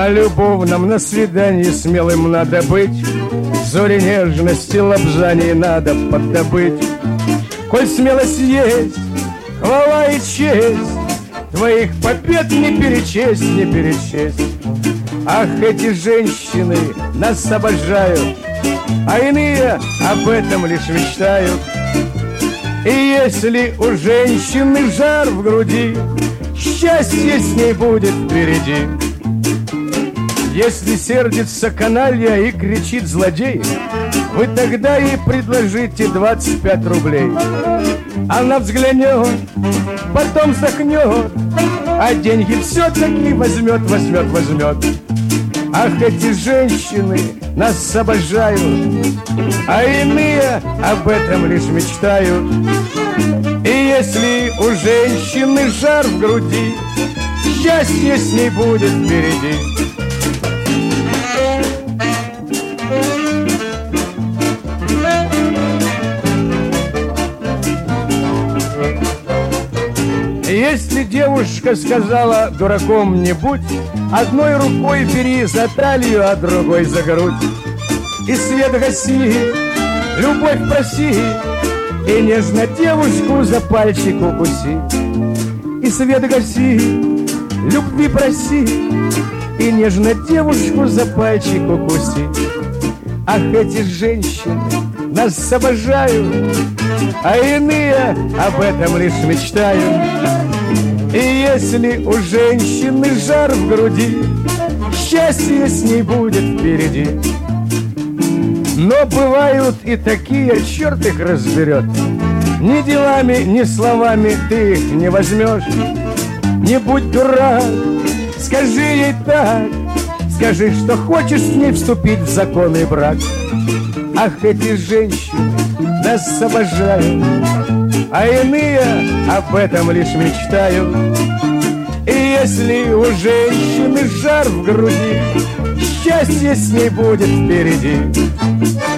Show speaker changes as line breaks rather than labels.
На любовном, на свидании смелым надо быть, зори нежности, лобзаний надо поддобыть. Коль смелость есть, хвала и честь, твоих побед не перечесть, не перечесть. Ах, эти женщины нас обожают, а иные об этом лишь мечтают. И если у женщины жар в груди, счастье с ней будет впереди. Если сердится каналья и кричит злодей, вы тогда ей предложите 25 рублей. Она взглянет, потом вздохнет, а деньги все-таки возьмет, возьмет, возьмет. Ах, эти женщины нас обожают, а иные об этом лишь мечтают. И если у женщины жар в груди, счастье с ней будет впереди. Если девушка сказала дураком не будь, одной рукой бери за талию, а другой за грудь. И свет гаси, любовь проси, и нежно девушку за пальчик укуси. И свет гаси, любви проси, и нежно девушку за пальчик укуси. Ах, эти женщины нас обожают, а иные об этом лишь мечтают. И если у женщины жар в груди, счастье с ней будет впереди. Но бывают и такие, черт их разберет, ни делами, ни словами ты их не возьмешь. Не будь дурак, скажи ей так, скажи, что хочешь с ней вступить в законный брак. Ах, эти женщины нас обожают, а иные об этом лишь мечтают. И если у женщины жар в груди, счастье с ней будет впереди.